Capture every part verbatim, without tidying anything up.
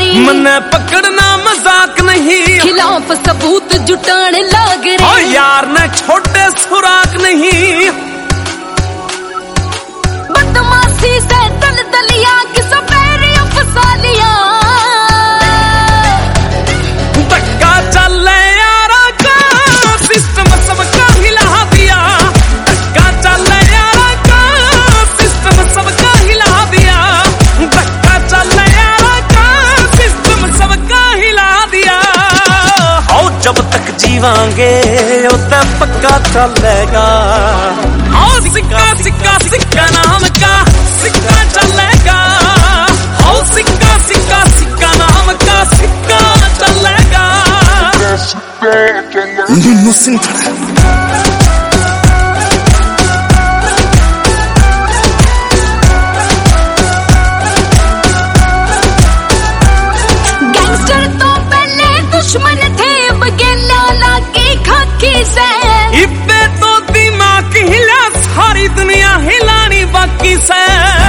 नहीं, मन्ने पकड़ना मजाक नहीं, खिलाफ सबूत जुटान लाग रे। और यार ने छोटे सुराग नहीं, बदमाशी से दल दलिया की सपेरियों फसा लिया। धक्का चले यारा का सिस्टम सबका हिला दिया, धक्का चले यारा का सिस्टम सबका हिला दिया, धक्का चले यारा का सिस्टम सबका हिला दिया। और जब तक जीवांगे उतना पक्का चलेगा, और सिक्का सिक्का सिक्का नाम का सिक्का चलेगा, और सिक्का सिक्का सिक्का नाम का सिक्का चलेगा। नुन्नु सिंह खड़ा गैंगस्टर तो पहले दुश्मन थे, बगेला लाके खाकी से। इब्बे तो दिमाग हिला, सारी दुनिया हिलानी बाकी से।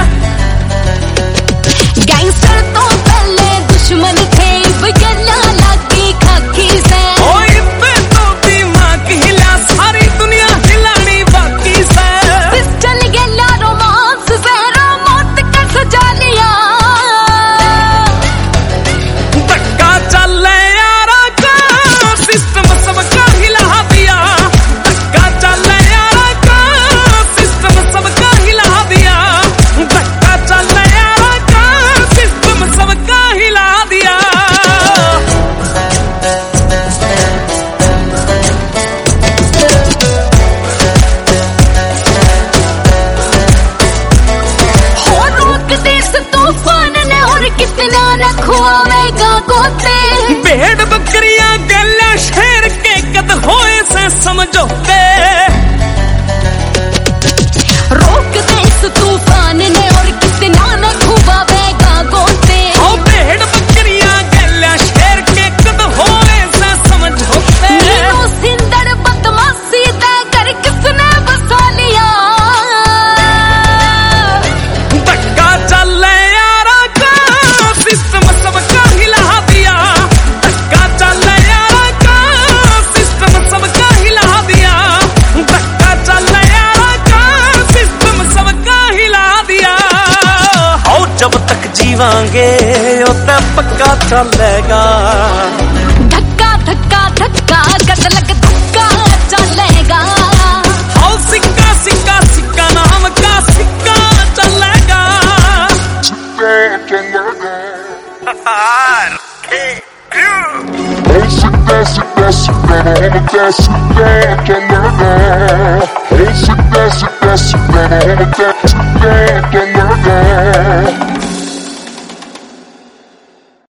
गैंगस्टर तो पहले दुश्मन थे, बगेला लाके खाकी से। ओ इब्बे तो दिमाग हिला, सारी दुनिया हिलानी बाकी से। पिस्टल गेला रोमांस से मौत का सजा लिया। धक्का चले यारा का सिस्टम सबका हिला दिया, धक्का चले यारा का सिस्टम सबका हिला दिया, धक्का चले यारा का सिस्टम सबका हिला दिया। हो रोक दे इस तूफान ने, और कितना न खुआवेगा गोते। भेड़ बकरियां गला शेर के कद होए से समझौते, रोक दे इस तूफान ने, और कितना न खुआवेगा गोते। ओ भेड़ बकरियां गला शेर के कद होए से समझौते। नीनो सिंदड़ बदमाशी दे कर किसने बसा लिया। धक्का चले यारा का सिस्टम सबका हिला दिया, धक्का चले यारा का सिस्टम सबका हिला दिया, धक्का चले यारा का सिस्टम सबका हिला दिया। और जब तक जीवांगे उतना पक्का चलेगा, धक्का धक्का धक्का कद लग धक्का चलेगा। और सिक्का सिक्का सिक्का नाम का सिक्का चलेगा। Hey, sick that, sick that, sick that, I wanna dance, sick that, can never die. Hey, sick that, sick that, sick that, I wanna dance, sick that, can